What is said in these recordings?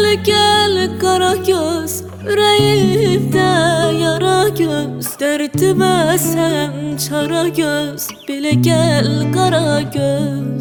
gel kara göz, yüreğimde yara göz. Derdime sen çara göz, bile gel kara göz.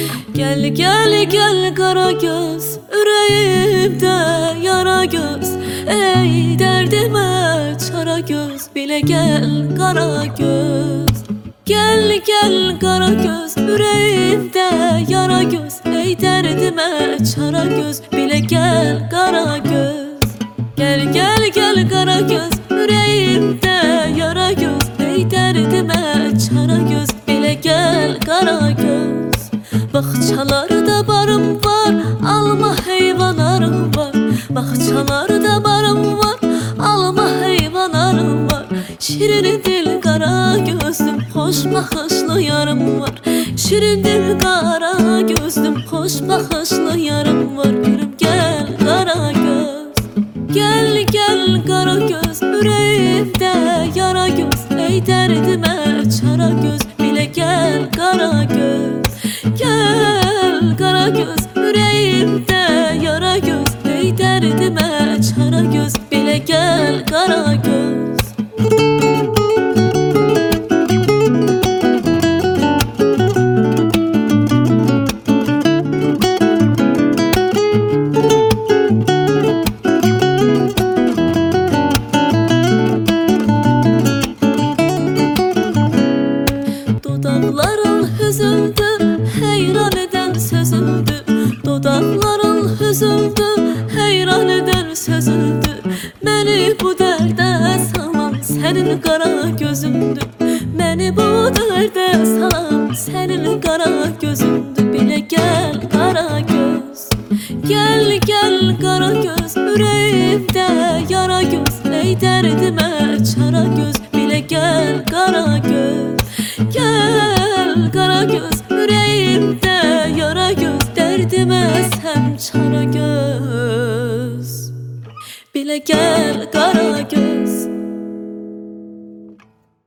Gel kara göz, yüreğimde yara göz. Ey derdime çara göz, bile gel kara göz. Gel kara göz, yüreğimde yara göz. Ey derdime çara göz, bile gel kara göz. Gel kara göz, yüreğimde yara göz. Ey derdime çara göz, bile gel kara göz. Bahçalarda barım var, alma heyvanlarım var. Bahçalarda barım var, alma heyvanlarım var. Şirin dil kara gözlüm, hoş bakışlı yarım var. Şirin dil kara gözlüm, hoş bakışlı yarım var. Gülüm gel kara göz. Gel kara göz, yüreğimde yara göz. Ey derdime çara göz, bile gel kara göz. Gel kara göz, yüreğimde yara göz. Ey derdime çara göz, bile gel kara göz. Dudakların hüzündü, heyran eden sözündü. Dudakların hüzündü, heyran eden sözündü. Beni bu derde salan senin kara gözündü. Beni bu derde salan senin kara gözündü. Bile gel kara göz. Gel kara göz, yüreğimde yara göz. Ey derdime çara göz, bile gel kara göz. Gel kara göz, yüreğimde yara göz. Derdime sen çara göz, bile gel kara göz.